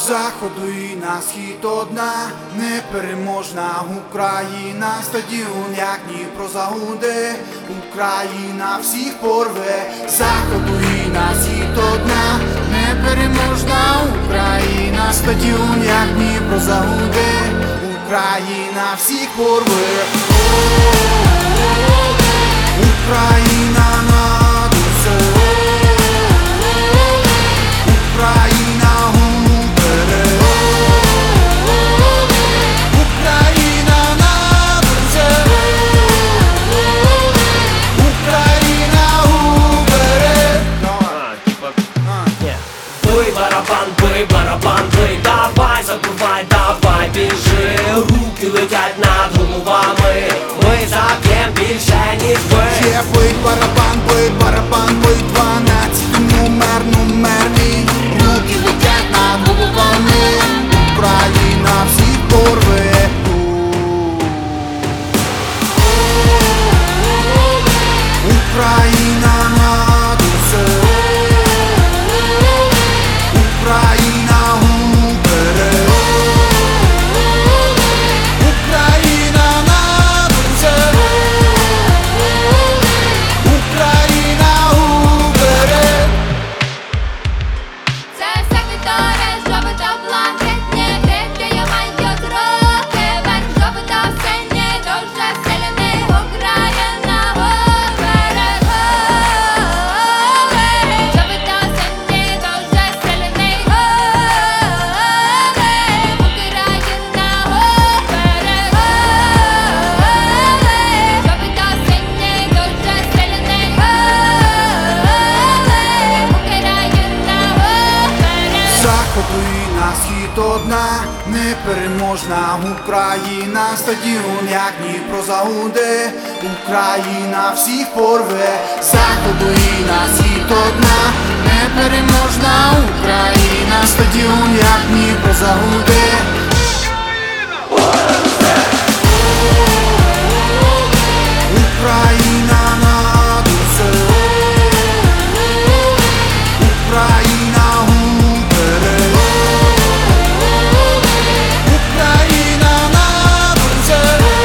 заходу і на схід одна непереможна Україна, стадіон, як Дніпро загуде, Україна всіх порве, заходу і на схід одна непереможна Україна, стадіон, як Дніпро загуде, Україна всіх порве. Україна над усе, Україна уперед, Україна над усе, Україна уперед. Бий барабан, бий, давай, забивай, давай, біжи. Руки летять над головами, ми заб'єм більше, ніж ви. Бий барабан, бий 12 номер мій. Руки летять над головами, Україна всіх порве. Україна над усе, Україна уперед, Україна над усе, Україна уперед. Це все вітає, жовто блакитні, вивчає мають роки, верх жовто синій, дуже сильний, Україна уперед. Жовто синій, дуже сильний, Україна уперед. Жовто синій, дуже сильний, Україна уперед. Заходу і на схід одна непереможна Україна, стадіон, як Дніпро загуде, Україна всіх порве. Заходу і на схід одна непереможна Україна, стадіон, як Дніпро загуде. Україна над усе, Україна уперед, Україна над усе,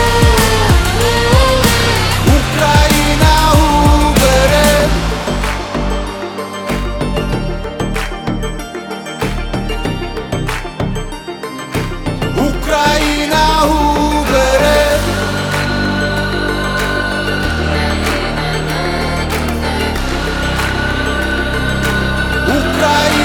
Україна уперед. Україна уперед. Україна